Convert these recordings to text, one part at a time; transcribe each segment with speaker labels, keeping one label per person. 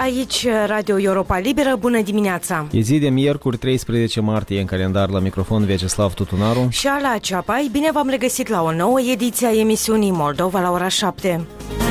Speaker 1: Aici Radio Europa Liberă, bună dimineața!
Speaker 2: E zi de miercuri, 13 martie în calendar, la microfon Vyacheslav Tutunaru
Speaker 1: și Ala Ceapai. Bine v-am regăsit la o nouă ediție a emisiunii Moldova la ora 7.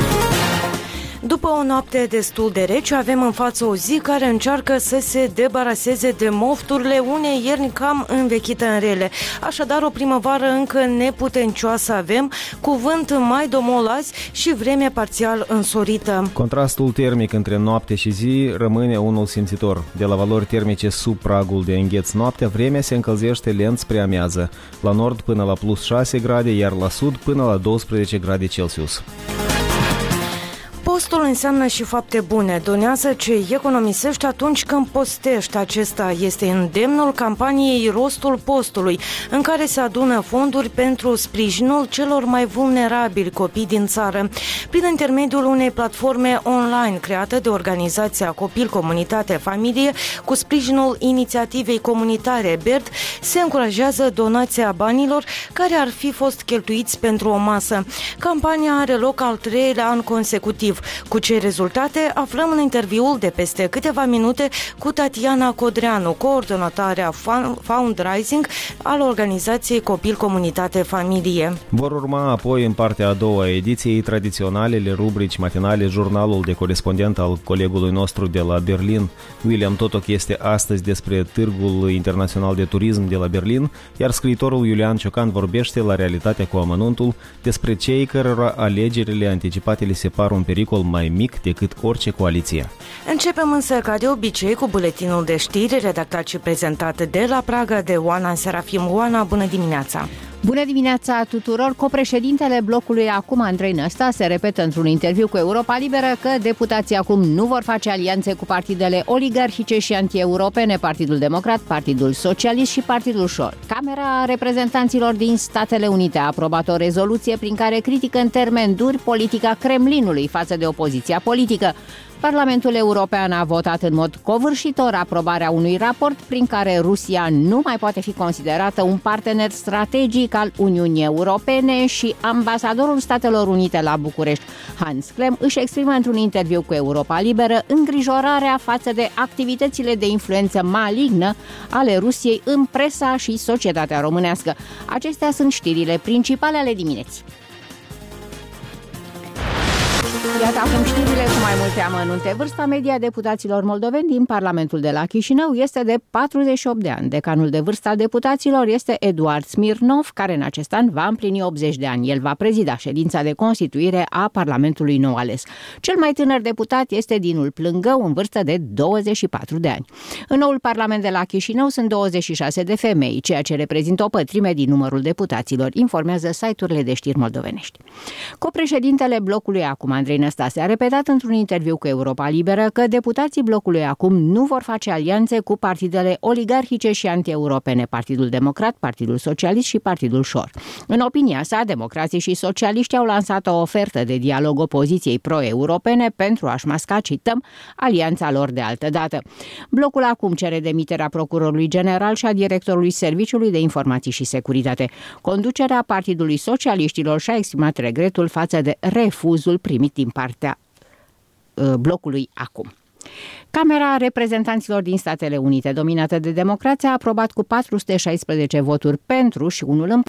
Speaker 1: După o noapte destul de rece, avem în față o zi care încearcă să se debaraseze de mofturile unei ierni cam învechite în rele. Așadar, o primăvară încă neputencioasă avem, cu vânt mai domol azi și vreme parțial însorită.
Speaker 2: Contrastul termic între noapte și zi rămâne unul simțitor. De la valori termice sub pragul de îngheț noaptea, vremea se încălzește lent spre amiază, la nord până la plus 6 grade, iar la sud până la 12 grade Celsius.
Speaker 1: Postul înseamnă și fapte bune. Donează ce economisești atunci când postești. Acesta este îndemnul campaniei Rostul Postului, în care se adună fonduri pentru sprijinul celor mai vulnerabili copii din țară. Prin intermediul unei platforme online creată de organizația Copil, Comunitate, Familie, cu sprijinul inițiativei comunitare BERD, se încurajează donația banilor care ar fi fost cheltuiți pentru o masă. Campania are loc al 3-lea an consecutiv. Cu ce rezultate aflăm în interviul de peste câteva minute cu Tatiana Codreanu, coordonatoarea fundraising al organizației Copil, Comunitate, Familie.
Speaker 2: Vor urma apoi în partea a doua a ediției tradiționalele rubrici matinale. Jurnalul de corespondent al colegului nostru de la Berlin, William Totoc, este astăzi despre Târgul Internațional de Turism de la Berlin, iar scriitorul Iulian Ciocan vorbește la Realitatea cu amănuntul despre cei cărora alegerile anticipate le se par un pericol mai mic decât orice coaliție.
Speaker 1: Începem însă, ca de obicei, cu buletinul de știri redactat și prezentat de la Praga de Oana Serafim. Oana, bună dimineața!
Speaker 3: Bună dimineața tuturor! Copreședintele blocului Acum, Andrei Năstase, repetă într-un interviu cu Europa Liberă că deputații acum nu vor face alianțe cu partidele oligarhice și anti-europene, Partidul Democrat, Partidul Socialist și Partidul Șor. Camera Reprezentanților din Statele Unite a aprobat o rezoluție prin care critică în termeni duri politica Kremlinului față de opoziția politică. Parlamentul European a votat în mod covârșitor aprobarea unui raport prin care Rusia nu mai poate fi considerată un partener strategic al Uniunii Europene și ambasadorul Statelor Unite la București, Hans Klem, își exprimă într-un interviu cu Europa Liberă îngrijorarea față de activitățile de influență malignă ale Rusiei în presa și societatea românească. Acestea sunt știrile principale ale dimineții. Iată acum știrile cu mai multe amănunte. Vârsta media a deputaților moldoveni din Parlamentul de la Chișinău este de 48 de ani. Decanul de vârstă al deputaților este Eduard Smirnov, care în acest an va împlini 80 de ani. El va prezida ședința de constituire a Parlamentului nou ales. Cel mai tânăr deputat este Dinul Plângău, în vârstă de 24 de ani. În noul Parlament de la Chișinău sunt 26 de femei, ceea ce reprezintă o pătrime din numărul deputaților, informează site-urile de știri moldovenești. Copreședintele blocului Acum, Andrei Năstase, a repetat într-un interviu cu Europa Liberă că deputații blocului Acum nu vor face alianțe cu partidele oligarhice și anti-europene, Partidul Democrat, Partidul Socialist și Partidul Șor. În opinia sa, democrații și socialiștii au lansat o ofertă de dialog opoziției pro-europene pentru a-și masca, cităm, alianța lor de altă dată. Blocul Acum cere demiterea procurorului general și a directorului Serviciului de Informații și Securitate. Conducerea Partidului Socialiștilor și-a exprimat regretul față de refuzul primit din partea blocului Acum. Camera Reprezentanților din Statele Unite, dominată de democrație, a aprobat cu 416 voturi pentru și unul împotrivă